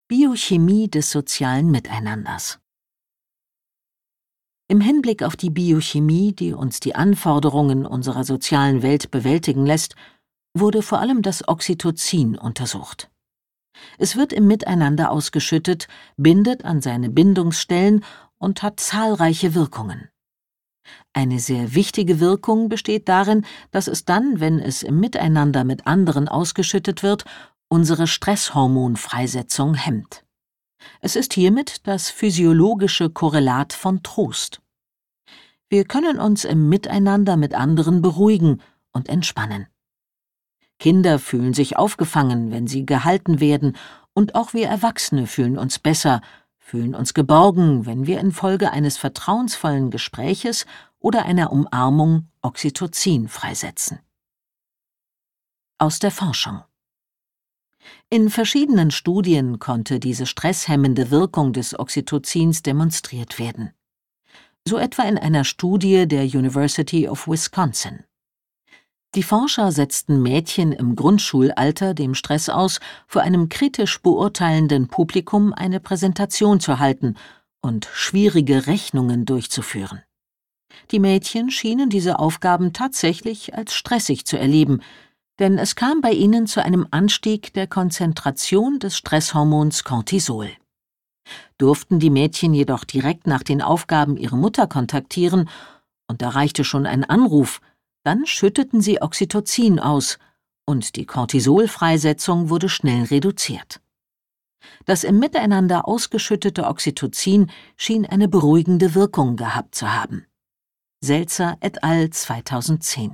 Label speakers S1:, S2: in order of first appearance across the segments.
S1: Biochemie des sozialen Miteinanders. Im Hinblick auf die Biochemie, die uns die Anforderungen unserer sozialen Welt bewältigen lässt, wurde vor allem das Oxytocin untersucht. Es wird im Miteinander ausgeschüttet, bindet an seine Bindungsstellen und hat zahlreiche Wirkungen. Eine sehr wichtige Wirkung besteht darin, dass es dann, wenn es im Miteinander mit anderen ausgeschüttet wird, unsere Stresshormonfreisetzung hemmt. Es ist hiermit das physiologische Korrelat von Trost. Wir können uns im Miteinander mit anderen beruhigen und entspannen. Kinder fühlen sich aufgefangen, wenn sie gehalten werden, und auch wir Erwachsene fühlen uns besser, fühlen uns geborgen, wenn wir infolge eines vertrauensvollen Gespräches oder einer Umarmung Oxytocin freisetzen. Aus der Forschung. In verschiedenen Studien konnte diese stresshemmende Wirkung des Oxytocins demonstriert werden. So etwa in einer Studie der University of Wisconsin. Die Forscher setzten Mädchen im Grundschulalter dem Stress aus, vor einem kritisch beurteilenden Publikum eine Präsentation zu halten und schwierige Rechnungen durchzuführen. Die Mädchen schienen diese Aufgaben tatsächlich als stressig zu erleben, denn es kam bei ihnen zu einem Anstieg der Konzentration des Stresshormons Cortisol. Durften die Mädchen jedoch direkt nach den Aufgaben ihre Mutter kontaktieren, und da reichte schon ein Anruf, dann schütteten sie Oxytocin aus, und die Cortisolfreisetzung wurde schnell reduziert. Das im Miteinander ausgeschüttete Oxytocin schien eine beruhigende Wirkung gehabt zu haben. Selzer et al. 2010.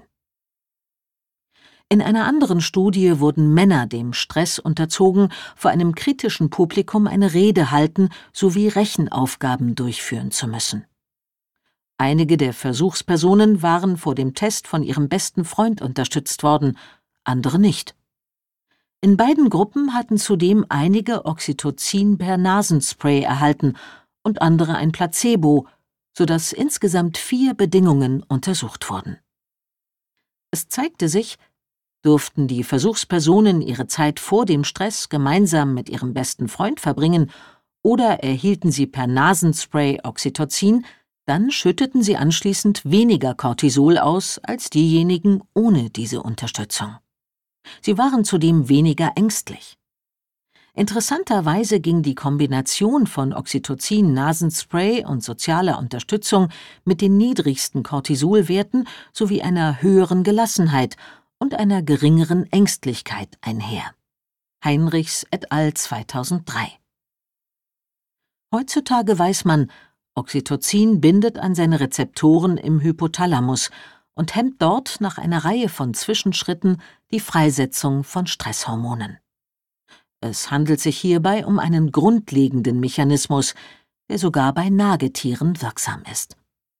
S1: In einer anderen Studie wurden Männer dem Stress unterzogen, vor einem kritischen Publikum eine Rede halten sowie Rechenaufgaben durchführen zu müssen. Einige der Versuchspersonen waren vor dem Test von ihrem besten Freund unterstützt worden, andere nicht. In beiden Gruppen hatten zudem einige Oxytocin per Nasenspray erhalten und andere ein Placebo, sodass insgesamt 4 Bedingungen untersucht wurden. Es zeigte sich, durften die Versuchspersonen ihre Zeit vor dem Stress gemeinsam mit ihrem besten Freund verbringen oder erhielten sie per Nasenspray Oxytocin, dann schütteten sie anschließend weniger Cortisol aus als diejenigen ohne diese Unterstützung. Sie waren zudem weniger ängstlich. Interessanterweise ging die Kombination von Oxytocin, Nasenspray und sozialer Unterstützung mit den niedrigsten Cortisolwerten sowie einer höheren Gelassenheit und einer geringeren Ängstlichkeit einher. Heinrichs et al. 2003. Heutzutage weiß man, Oxytocin bindet an seine Rezeptoren im Hypothalamus und hemmt dort nach einer Reihe von Zwischenschritten die Freisetzung von Stresshormonen. Es handelt sich hierbei um einen grundlegenden Mechanismus, der sogar bei Nagetieren wirksam ist.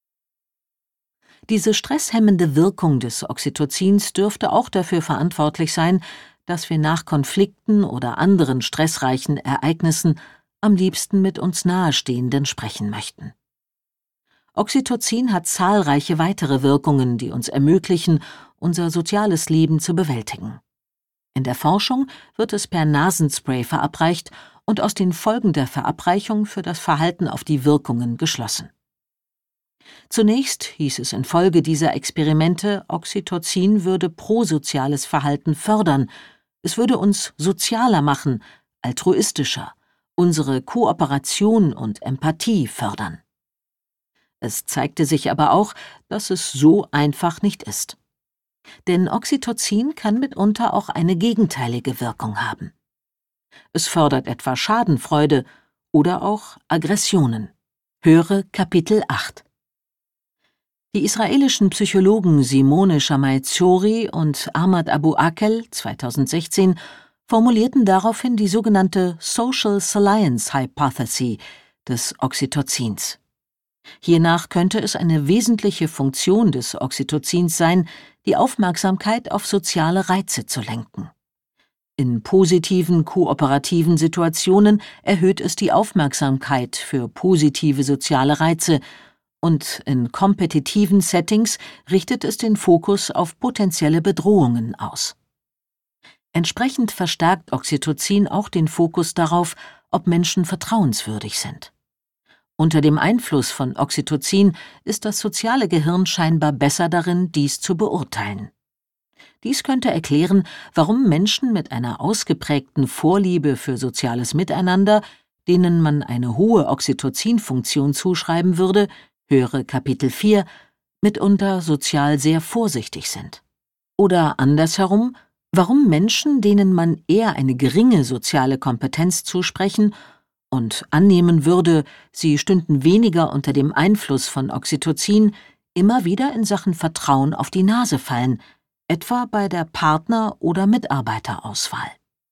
S1: Diese stresshemmende Wirkung des Oxytocins dürfte auch dafür verantwortlich sein, dass wir nach Konflikten oder anderen stressreichen Ereignissen am liebsten mit uns Nahestehenden sprechen möchten. Oxytocin hat zahlreiche weitere Wirkungen, die uns ermöglichen, unser soziales Leben zu bewältigen. In der Forschung wird es per Nasenspray verabreicht und aus den Folgen der Verabreichung für das Verhalten auf die Wirkungen geschlossen. Zunächst hieß es infolge dieser Experimente, Oxytocin würde prosoziales Verhalten fördern, es würde uns sozialer machen, altruistischer, unsere Kooperation und Empathie fördern. Es zeigte sich aber auch, dass es so einfach nicht ist. Denn Oxytocin kann mitunter auch eine gegenteilige Wirkung haben. Es fördert etwa Schadenfreude oder auch Aggressionen. Höre Kapitel 8. Die israelischen Psychologen Simone Shammai-Zori und Ahmad Abu Akel 2016 formulierten daraufhin die sogenannte Social Salience Hypothesis des Oxytocins. Hiernach könnte es eine wesentliche Funktion des Oxytocins sein, die Aufmerksamkeit auf soziale Reize zu lenken. In positiven, kooperativen Situationen erhöht es die Aufmerksamkeit für positive soziale Reize und in kompetitiven Settings richtet es den Fokus auf potenzielle Bedrohungen aus. Entsprechend verstärkt Oxytocin auch den Fokus darauf, ob Menschen vertrauenswürdig sind. Unter dem Einfluss von Oxytocin ist das soziale Gehirn scheinbar besser darin, dies zu beurteilen. Dies könnte erklären, warum Menschen mit einer ausgeprägten Vorliebe für soziales Miteinander, denen man eine hohe Oxytocin-Funktion zuschreiben würde, höre Kapitel 4, mitunter sozial sehr vorsichtig sind. Oder andersherum, warum Menschen, denen man eher eine geringe soziale Kompetenz zusprechen und annehmen würde, sie stünden weniger unter dem Einfluss von Oxytocin, immer wieder in Sachen Vertrauen auf die Nase fallen, etwa bei der Partner- oder Mitarbeiterauswahl.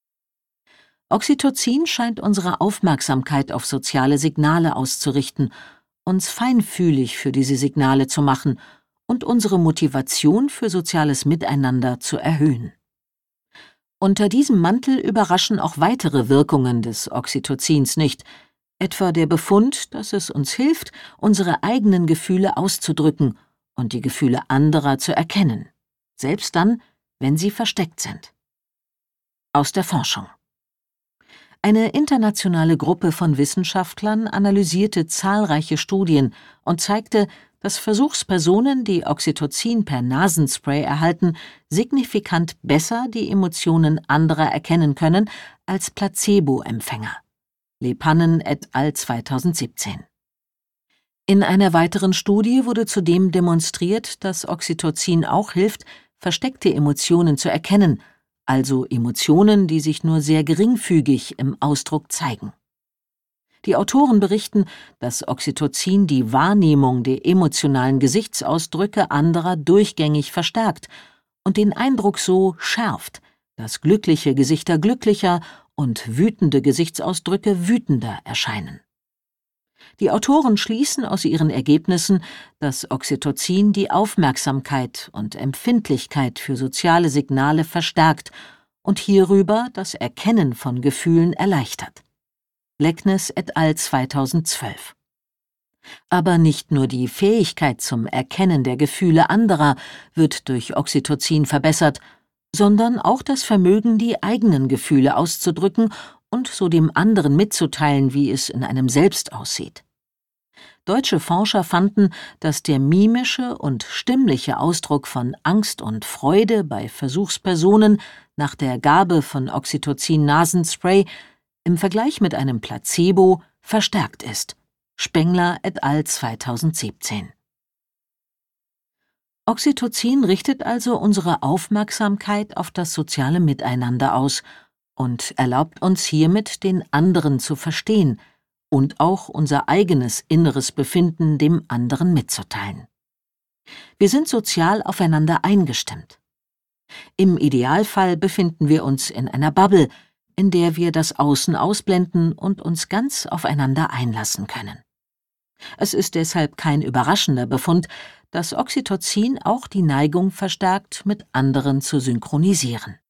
S1: Oxytocin scheint unsere Aufmerksamkeit auf soziale Signale auszurichten, uns feinfühlig für diese Signale zu machen und unsere Motivation für soziales Miteinander zu erhöhen. Unter diesem Mantel überraschen auch weitere Wirkungen des Oxytocins nicht, etwa der Befund, dass es uns hilft, unsere eigenen Gefühle auszudrücken und die Gefühle anderer zu erkennen, selbst dann, wenn sie versteckt sind. Aus der Forschung. Eine internationale Gruppe von Wissenschaftlern analysierte zahlreiche Studien und zeigte, dass Versuchspersonen, die Oxytocin per Nasenspray erhalten, signifikant besser die Emotionen anderer erkennen können als Placebo-Empfänger. Lepanen et al. 2017. In einer weiteren Studie wurde zudem demonstriert, dass Oxytocin auch hilft, versteckte Emotionen zu erkennen, also Emotionen, die sich nur sehr geringfügig im Ausdruck zeigen. Die Autoren berichten, dass Oxytocin die Wahrnehmung der emotionalen Gesichtsausdrücke anderer durchgängig verstärkt und den Eindruck so schärft, dass glückliche Gesichter glücklicher und wütende Gesichtsausdrücke wütender erscheinen. Die Autoren schließen aus ihren Ergebnissen, dass Oxytocin die Aufmerksamkeit und Empfindlichkeit für soziale Signale verstärkt und hierüber das Erkennen von Gefühlen erleichtert. Leknes et al. 2012. Aber nicht nur die Fähigkeit zum Erkennen der Gefühle anderer wird durch Oxytocin verbessert, sondern auch das Vermögen, die eigenen Gefühle auszudrücken und so dem anderen mitzuteilen, wie es in einem selbst aussieht. Deutsche Forscher fanden, dass der mimische und stimmliche Ausdruck von Angst und Freude bei Versuchspersonen nach der Gabe von Oxytocin-Nasenspray im Vergleich mit einem Placebo verstärkt ist. Spengler et al. 2017. Oxytocin richtet also unsere Aufmerksamkeit auf das soziale Miteinander aus und erlaubt uns hiermit, den anderen zu verstehen und auch unser eigenes inneres Befinden dem anderen mitzuteilen. Wir sind sozial aufeinander eingestimmt. Im Idealfall befinden wir uns in einer Bubble, in der wir das Außen ausblenden und uns ganz aufeinander einlassen können. Es ist deshalb kein überraschender Befund, dass Oxytocin auch die Neigung verstärkt, mit anderen zu synchronisieren.